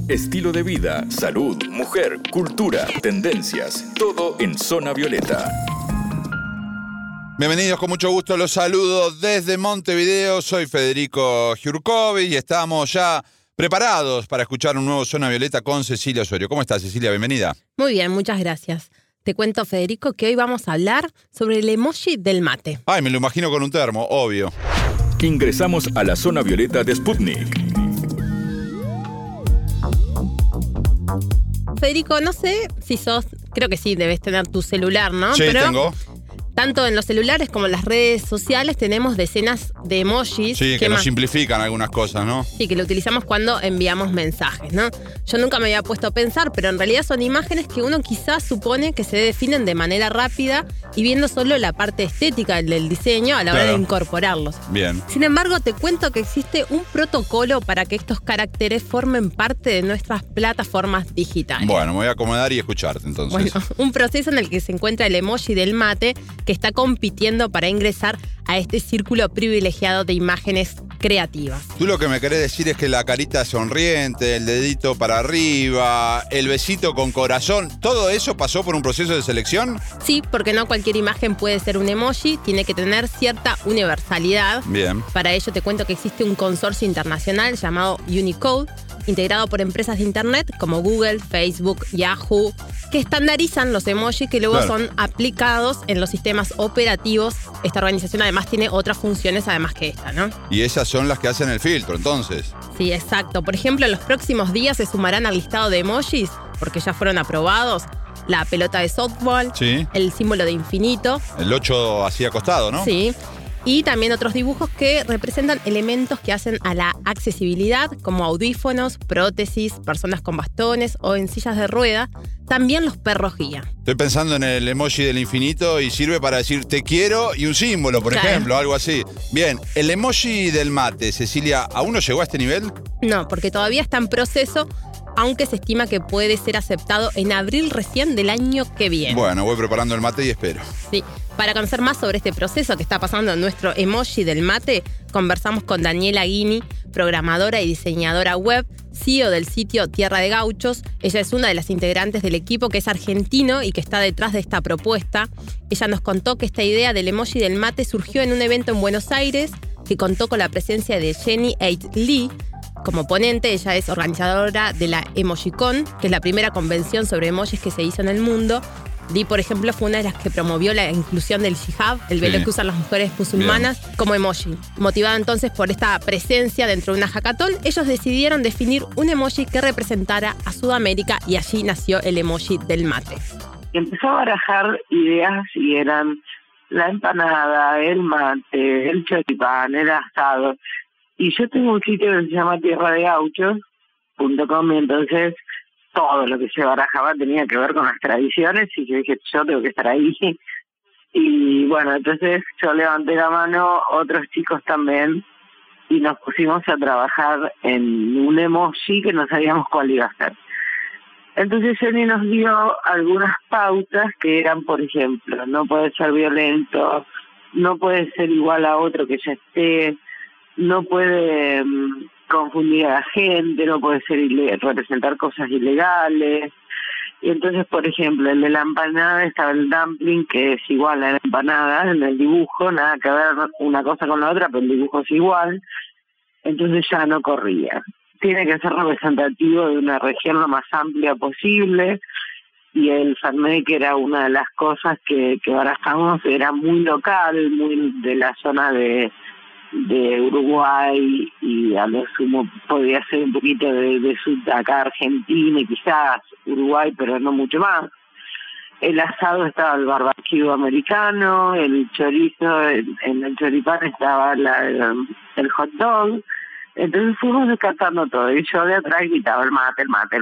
estilo de vida, salud, mujer, cultura, tendencias, todo en Zona Violeta. Bienvenidos, con mucho gusto los saludo desde Montevideo. Soy Federico Giurkovic y estamos ya preparados para escuchar un nuevo Zona Violeta con Cecilia Osorio. ¿Cómo estás, Cecilia? Bienvenida. Muy bien, muchas gracias. Te cuento, Federico, que hoy vamos a hablar sobre el emoji del mate. Ay, me lo imagino con un termo, obvio. Ingresamos a la Zona Violeta de Sputnik. Federico, no sé si creo que sí, debes tener tu celular, ¿no? Sí, tengo. Tanto en los celulares como en las redes sociales tenemos decenas de emojis. Sí, que nos simplifican algunas cosas, ¿no? Sí, que lo utilizamos cuando enviamos mensajes, ¿no? Yo nunca me había puesto a pensar, pero en realidad son imágenes que uno quizás supone que se definen de manera rápida y viendo solo la parte estética del diseño a la hora de incorporarlos. Bien. Sin embargo, te cuento que existe un protocolo para que estos caracteres formen parte de nuestras plataformas digitales. Bueno, me voy a acomodar y escucharte entonces. Bueno, un proceso en el que se encuentra el emoji del mate, que está compitiendo para ingresar a este círculo privilegiado de imágenes creativas. Tú lo que me querés decir es que la carita sonriente, el dedito para arriba, el besito con corazón, ¿todo eso pasó por un proceso de selección? Sí, porque no cualquier imagen puede ser un emoji, tiene que tener cierta universalidad. Bien. Para ello te cuento que existe un consorcio internacional llamado Unicode, integrado por empresas de internet como Google, Facebook, Yahoo, que estandarizan los emojis que luego son aplicados en los sistemas operativos. Esta organización además tiene otras funciones además que esta, ¿no? Y esas son las que hacen el filtro, entonces. Sí, exacto. Por ejemplo, en los próximos días se sumarán al listado de emojis, porque ya fueron aprobados, la pelota de softball, sí, el símbolo de infinito. El 8 así acostado, ¿no? Sí. Y también otros dibujos que representan elementos que hacen a la accesibilidad, como audífonos, prótesis, personas con bastones o en sillas de rueda. También los perros guía. Estoy pensando en el emoji del infinito y sirve para decir te quiero y un símbolo, por ejemplo, algo así. Bien, el emoji del mate, Cecilia, ¿aún no llegó a este nivel? No, porque todavía está en proceso, aunque se estima que puede ser aceptado en abril recién del año que viene. Bueno, voy preparando el mate y espero. Sí. Para conocer más sobre este proceso que está pasando en nuestro emoji del mate, conversamos con Daniela Guini, programadora y diseñadora web, CEO del sitio Tierra de Gauchos. Ella es una de las integrantes del equipo que es argentino y que está detrás de esta propuesta. Ella nos contó que esta idea del emoji del mate surgió en un evento en Buenos Aires que contó con la presencia de Jenny Eight Lee. Como ponente, ella es organizadora de la EmojiCon, que es la primera convención sobre emojis que se hizo en el mundo. Lee, por ejemplo, fue una de las que promovió la inclusión del hijab, el velo que usan las mujeres musulmanas, como emoji. Motivada entonces por esta presencia dentro de una hackathon, ellos decidieron definir un emoji que representara a Sudamérica y allí nació el emoji del mate. Empezó a barajar ideas y eran la empanada, el mate, el choripán, el asado. Y yo tengo un sitio que se llama tierradegauchos.com y entonces todo lo que se barajaba tenía que ver con las tradiciones y yo dije, yo tengo que estar ahí. Y bueno, entonces yo levanté la mano, otros chicos también, y nos pusimos a trabajar en un emoji que no sabíamos cuál iba a ser. Entonces Jenny nos dio algunas pautas que eran, por ejemplo, no puede ser violento, no puede ser igual a otro que ya esté, no puede confundir a la gente, no puede ser representar cosas ilegales. Y entonces, por ejemplo, el de la empanada estaba el dumpling, que es igual a la empanada en el dibujo, nada que ver una cosa con la otra, pero el dibujo es igual. Entonces ya no corría. Tiene que ser representativo de una región lo más amplia posible. Y el fanmake era una de las cosas que barajamos, era muy local, muy de la zona de Uruguay, y a lo sumo podía ser un poquito de acá Argentina y quizás Uruguay, pero no mucho más. El asado estaba el barbecue americano, el chorizo, en el choripán estaba el hot dog. Entonces fuimos descartando todo y yo de atrás gritaba el mate,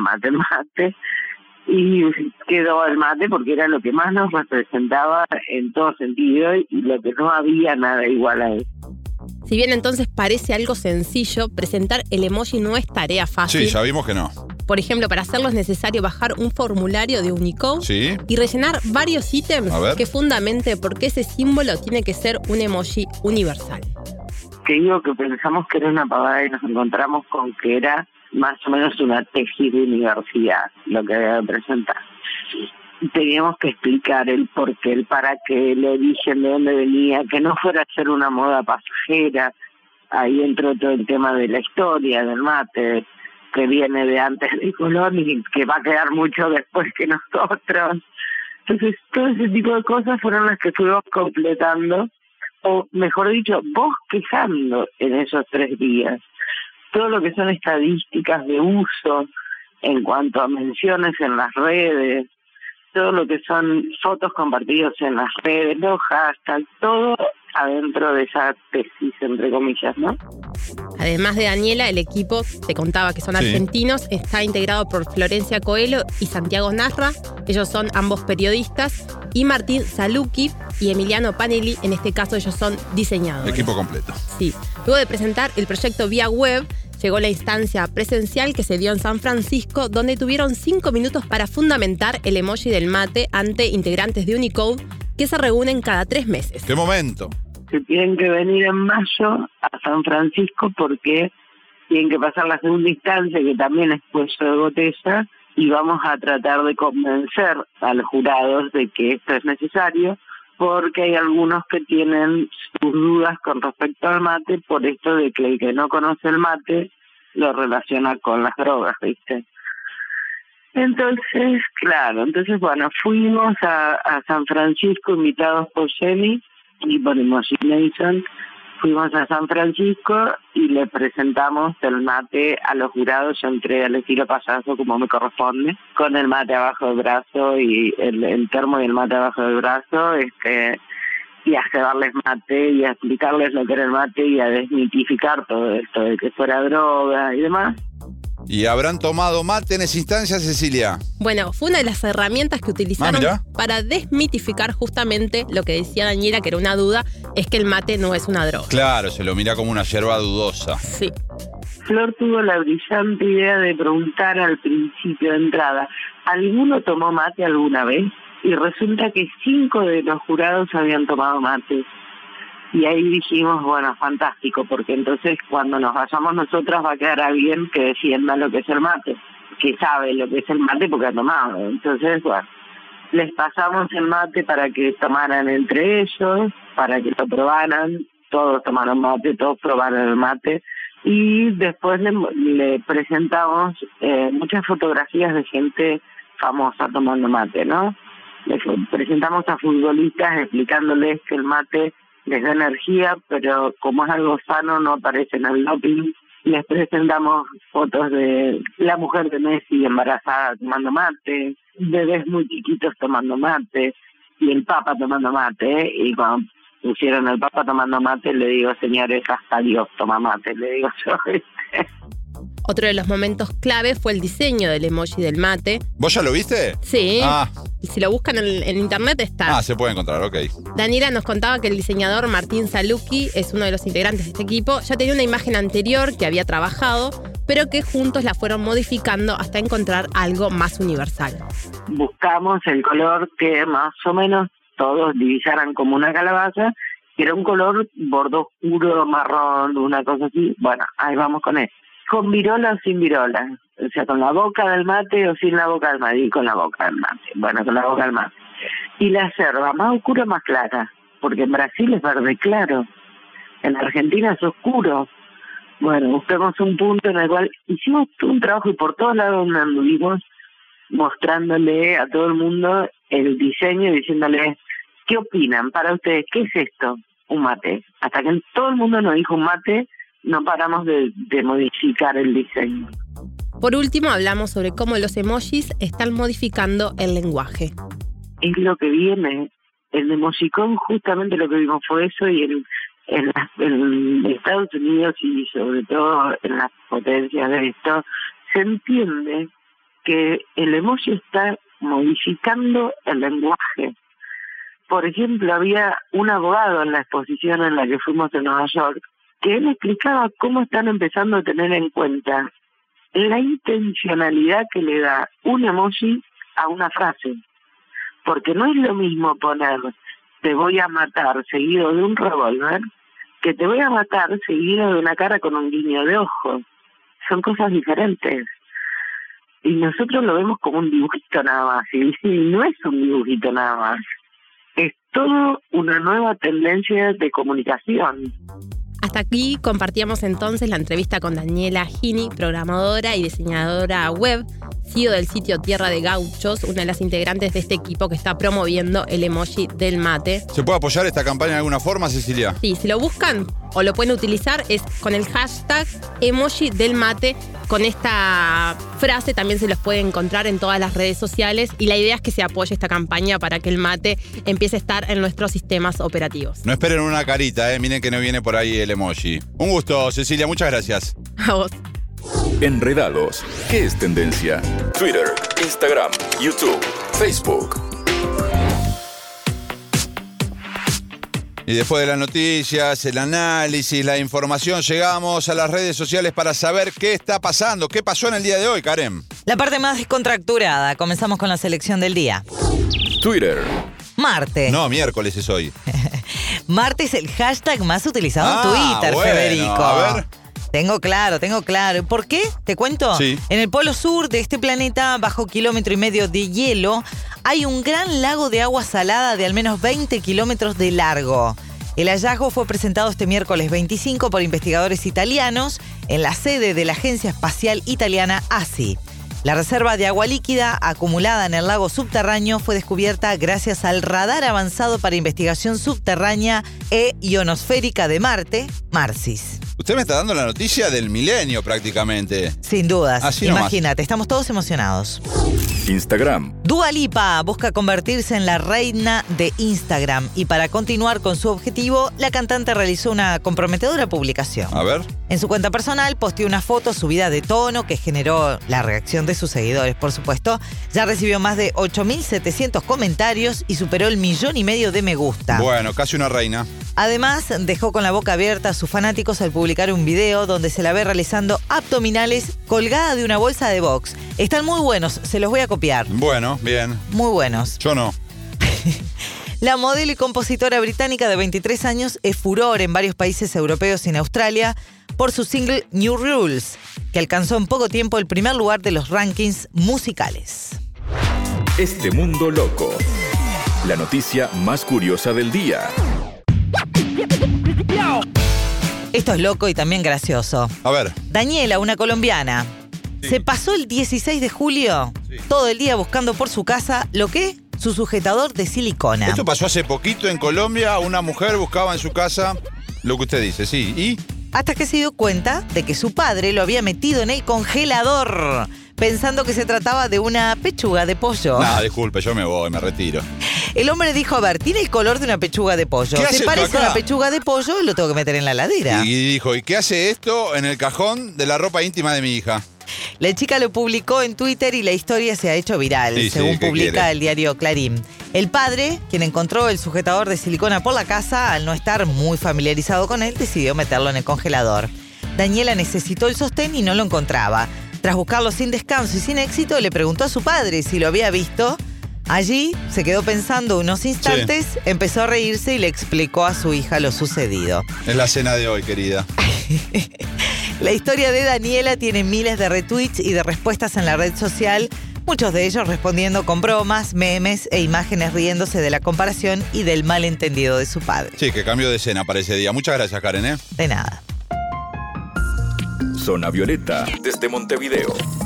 y quedó el mate porque era lo que más nos representaba en todo sentido y lo que no había nada igual a él. Si bien entonces parece algo sencillo, presentar el emoji no es tarea fácil. Sí, ya vimos que no. Por ejemplo, para hacerlo es necesario bajar un formulario de Unicode y rellenar varios ítems que fundamente por qué ese símbolo tiene que ser un emoji universal. Que digo que pensamos que era una pavada y nos encontramos con que era más o menos una tesis de universidad, lo que había que presentar. Teníamos que explicar el por qué, el para qué, el origen, de dónde venía, que no fuera a ser una moda pasajera. Ahí entró todo el tema de la historia del mate, que viene de antes de Colón y que va a quedar mucho después que nosotros. Entonces, todo ese tipo de cosas fueron las que fuimos completando, o mejor dicho, bosquejando en esos 3 días. Todo lo que son estadísticas de uso en cuanto a menciones en las redes, todo lo que son fotos compartidas en las redes, los hashtags, todo adentro de esa tesis, entre comillas, ¿no? Además de Daniela, el equipo, te contaba que son argentinos, está integrado por Florencia Coelho y Santiago Narra. Ellos son ambos periodistas. Y Martín Saluki y Emiliano Panelli, en este caso ellos son diseñadores. Equipo completo. Sí. Luego de presentar el proyecto vía web, llegó la instancia presencial que se dio en San Francisco, donde tuvieron 5 minutos para fundamentar el emoji del mate ante integrantes de Unicode que se reúnen cada 3 meses. ¡Qué momento! Se tienen que venir en mayo a San Francisco porque tienen que pasar la segunda instancia, que también es puesto de botella, y vamos a tratar de convencer a los jurados de que esto es necesario, porque hay algunos que tienen sus dudas con respecto al mate, por esto de que el que no conoce el mate lo relaciona con las drogas, ¿viste? Entonces, bueno, fuimos a San Francisco invitados por Jenny y por Emoji Nation. Fuimos a San Francisco y le presentamos el mate a los jurados. Yo entré al estilo payaso como me corresponde, con el mate abajo del brazo y el termo y el mate abajo del brazo, y a cebarles mate y a explicarles lo que era el mate y a desmitificar todo esto de que fuera droga y demás. ¿Y habrán tomado mate en esa instancia, Cecilia? Bueno, fue una de las herramientas que utilizaron para desmitificar justamente lo que decía Daniela, que era una duda, es que el mate no es una droga. Claro, se lo mira como una yerba dudosa. Sí. Flor tuvo la brillante idea de preguntar al principio de entrada, ¿alguno tomó mate alguna vez? Y resulta que 5 de los jurados habían tomado mate. Y ahí dijimos, bueno, fantástico, porque entonces cuando nos vayamos nosotras va a quedar alguien que defienda lo que es el mate, que sabe lo que es el mate porque ha tomado. Entonces, bueno, les pasamos el mate para que tomaran entre ellos, para que lo probaran, todos tomaron mate, todos probaron el mate, y después le presentamos muchas fotografías de gente famosa tomando mate, ¿no? Les presentamos a futbolistas explicándoles que el mate les da energía, pero como es algo sano no aparece en el doping. Les presentamos fotos de la mujer de Messi embarazada tomando mate, bebés muy chiquitos tomando mate, y el Papa tomando mate, y cuando pusieron el Papa tomando mate, le digo, señores, hasta Dios toma mate, le digo yo. Otro de los momentos clave fue el diseño del emoji del mate. ¿Vos ya lo viste? Sí. Si lo buscan en internet está. Se puede encontrar, ok. Daniela nos contaba que el diseñador Martín Saluki es uno de los integrantes de este equipo. Ya tenía una imagen anterior que había trabajado, pero que juntos la fueron modificando hasta encontrar algo más universal. Buscamos el color que más o menos todos divisaran como una calabaza, que era un color bordo oscuro, marrón, una cosa así. Bueno, ahí vamos con eso. ¿Con virola o sin virola? O sea, ¿con la boca del mate o sin la boca del mate? Y con la boca del mate. Bueno, con la boca del mate. Y la yerba, ¿más oscura o más clara? Porque en Brasil es verde claro. En Argentina es oscuro. Bueno, buscamos un punto en el cual hicimos un trabajo y por todos lados donde anduvimos mostrándole a todo el mundo el diseño y diciéndole, ¿qué opinan para ustedes? ¿Qué es esto? Un mate. Hasta que todo el mundo nos dijo un mate, no paramos de modificar el diseño. Por último, hablamos sobre cómo los emojis están modificando el lenguaje. Es lo que viene. El Emojicon, justamente lo que vimos fue eso, y en Estados Unidos y sobre todo en las potencias de esto, se entiende que el emoji está modificando el lenguaje. Por ejemplo, había un abogado en la exposición en la que fuimos en Nueva York, que él explicaba cómo están empezando a tener en cuenta la intencionalidad que le da un emoji a una frase. Porque no es lo mismo poner te voy a matar seguido de un revólver que te voy a matar seguido de una cara con un guiño de ojo. son cosas diferentes. Y nosotros lo vemos como un dibujito nada más. Y no es un dibujito nada más. Es todo una nueva tendencia de comunicación. Hasta aquí compartíamos entonces la entrevista con Daniela Gini, programadora y diseñadora web, CEO del sitio Tierra de Gauchos, una de las integrantes de este equipo que está promoviendo el emoji del mate. ¿Se puede apoyar esta campaña de alguna forma, Cecilia? Sí, si lo buscan o lo pueden utilizar es con el hashtag emoji del mate. Con esta frase también se los puede encontrar en todas las redes sociales y la idea es que se apoye esta campaña para que el mate empiece a estar en nuestros sistemas operativos. No esperen una carita, miren que no viene por ahí el emoji. Un gusto, Cecilia, muchas gracias. A vos. Enredados. ¿Qué es tendencia? Twitter, Instagram, YouTube, Facebook. Y después de las noticias, el análisis, la información, llegamos a las redes sociales para saber qué está pasando. ¿Qué pasó en el día de hoy, Karen? La parte más descontracturada. Comenzamos con la selección del día. Twitter. Marte. No, miércoles es hoy. Marte es el hashtag más utilizado en Twitter, bueno, Federico. A ver. Tengo claro. ¿Por qué? ¿Te cuento? Sí. En el polo sur de este planeta, bajo 1,5 kilómetros de hielo, hay un gran lago de agua salada de al menos 20 kilómetros de largo. El hallazgo fue presentado este miércoles 25 por investigadores italianos en la sede de la Agencia Espacial Italiana ASI. La reserva de agua líquida acumulada en el lago subterráneo fue descubierta gracias al radar avanzado para investigación subterránea e ionosférica de Marte, MARCIS. Usted me está dando la noticia del milenio prácticamente. Sin dudas. Así nomás. Imagínate, estamos todos emocionados. Instagram. Dua Lipa busca convertirse en la reina de Instagram y para continuar con su objetivo, la cantante realizó una comprometedora publicación. A ver. En su cuenta personal posteó una foto subida de tono que generó la reacción de sus seguidores, por supuesto. Ya recibió más de 8.700 comentarios y superó el 1,5 millones de me gusta. Bueno, casi una reina. Además, dejó con la boca abierta a sus fanáticos al publicar un video donde se la ve realizando abdominales colgada de una bolsa de box. Están muy buenos, se los voy a copiar. Bueno, bien. Muy buenos. Yo no. La modelo y compositora británica de 23 años es furor en varios países europeos y en Australia por su single New Rules, que alcanzó en poco tiempo el primer lugar de los rankings musicales. Este mundo loco. La noticia más curiosa del día. Esto es loco y también gracioso. A ver. Daniela, una colombiana, se pasó el 16 de julio todo el día buscando por su casa lo que su sujetador de silicona. Esto pasó hace poquito en Colombia. Una mujer buscaba en su casa lo que usted dice, sí. ¿Y? Hasta que se dio cuenta de que su padre lo había metido en el congelador, pensando que se trataba de una pechuga de pollo. No, disculpe, yo me voy, me retiro. El hombre dijo, a ver, tiene el color de una pechuga de pollo. ¿Qué hace Si esto parece acá? una pechuga de pollo, lo tengo que meter en la heladera. Y dijo, ¿y qué hace esto en el cajón de la ropa íntima de mi hija? La chica lo publicó en Twitter y la historia se ha hecho viral, Sí, según ¿qué publica quiere? el diario Clarín. El padre, quien encontró el sujetador de silicona por la casa, al no estar muy familiarizado con él, decidió meterlo en el congelador. Daniela necesitó el sostén y no lo encontraba. Tras buscarlo sin descanso y sin éxito, le preguntó a su padre si lo había visto. Allí se quedó pensando unos instantes, empezó a reírse y le explicó a su hija lo sucedido. Es la cena de hoy, querida. La historia de Daniela tiene miles de retweets y de respuestas en la red social, muchos de ellos respondiendo con bromas, memes e imágenes riéndose de la comparación y del malentendido de su padre. Sí, que cambió de cena para ese día. Muchas gracias, Karen, De nada. Zona Violeta, desde Montevideo.